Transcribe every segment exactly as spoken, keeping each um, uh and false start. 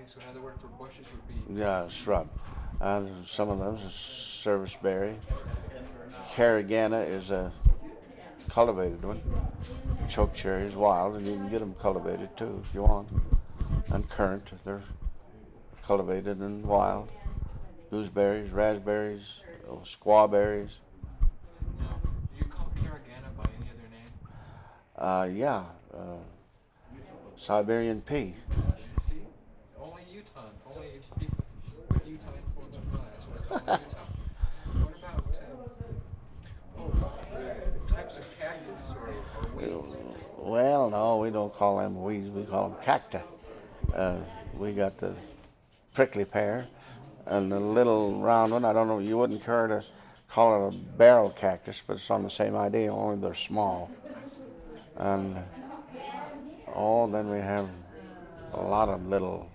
so another word for bushes would be? Yeah, shrub. And some of those are serviceberry. Caragana is a cultivated one. Chokecherry is wild, and you can get them cultivated too if you want. And currant, they're cultivated and wild. Gooseberries, raspberries, oh, squawberries. Now, do you call Caragana by any other name? Uh, yeah, uh, Siberian pea. See? Only Utah. Only people with Utah influence would know that. That's what I call Utah. What about uh, oh, types of cactus or, or weeds? Well, no, we don't call them weeds. We call them cacti. Uh, we got the prickly pear and the little round one. I don't know. You wouldn't care to call it a barrel cactus, but it's on the same idea. Only they're small. And oh, then we have a lot of little.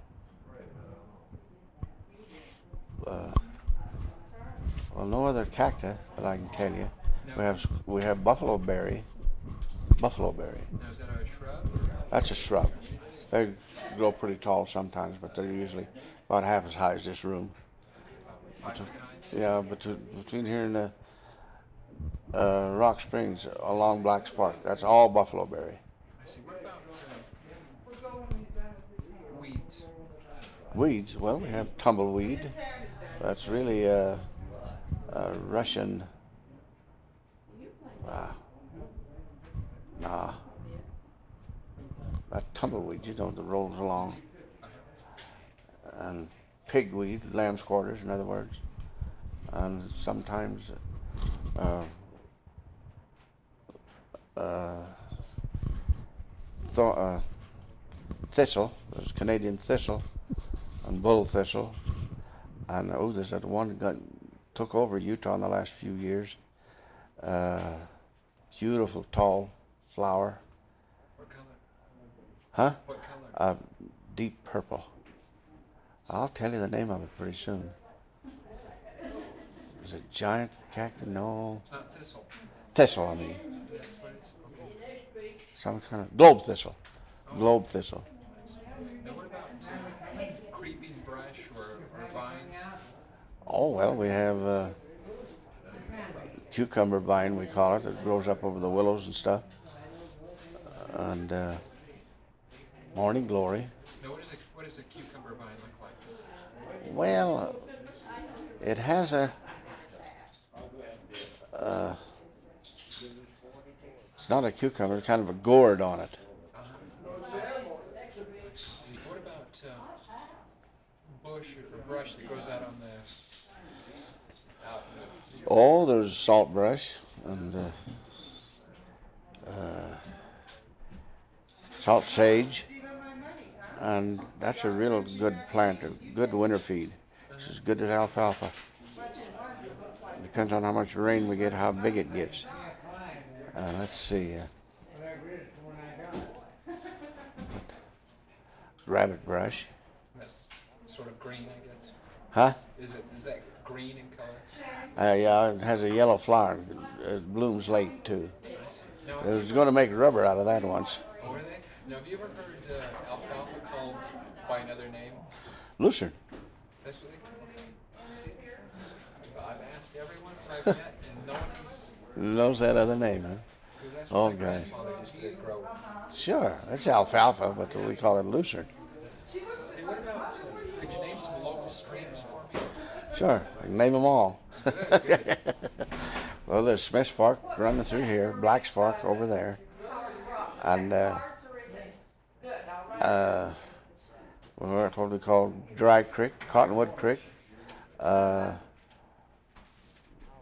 Uh, well, no other cacti that I can tell you. No. We have we have buffalo berry. Buffalo berry. Now, is that a shrub? Or? That's a shrub. They grow pretty tall sometimes, but they're usually about half as high as this room. Five feet high? Yeah, between, between here and the uh, Rock Springs along Black Spark, that's all buffalo berry. I see. What about uh, weeds? Weeds, well, we have tumbleweed. That's really a, a Russian. Uh, nah. That tumbleweed, you know, that rolls along. And pigweed, lamb's quarters, in other words. And sometimes uh, uh, th- uh, thistle, there's Canadian thistle, and bull thistle. And oh, there's that one that got, took over Utah in the last few years. Uh, beautiful, tall flower. What color? Huh? What color? Uh, deep purple. I'll tell you the name of it pretty soon. Is it giant cactus? No. It's not thistle. Thistle, I mean. That's what it's. Okay. Some kind of globe thistle. Globe thistle. Now, what about uh, creeping brush or, or vines? Oh, well, we have uh, cucumber vine, we call it. It grows up over the willows and stuff. And uh, morning glory. Now, what, is a, what does a cucumber vine look like? Well, uh, it has a. Uh, it's not a cucumber, it's kind of a gourd on it. Uh-huh. I see. What about uh, bush or brush that grows out on the out in the Oh, there's saltbrush and uh, uh, salt sage, and that's a real good plant, a good winter feed. It's as good as alfalfa. Depends on how much rain we get, how big it gets. Uh, let's see. Uh, rabbit brush. That's sort of green, I guess. Huh? Is it is that green in color? Uh, yeah, it has a yellow flower. It blooms late, too. I see. Now, They was going to make rubber out of that once. oh, were they? Now, have you ever heard uh, alfalfa called by another name? Lucerne. That's what they call it. See, it's- I've asked everyone I've met, and no one has. Knows that other name, huh? That's Oh, what my guys. grandfather used to grow. Sure, that's alfalfa, but we call it lucerne. Hey, what about? Uh, could you name some local streams for me? Sure, I can name them all. Well, there's Smith's Fork running through here, Black's Fork over there, and uh, uh, what we call Dry Creek, Cottonwood Creek, uh,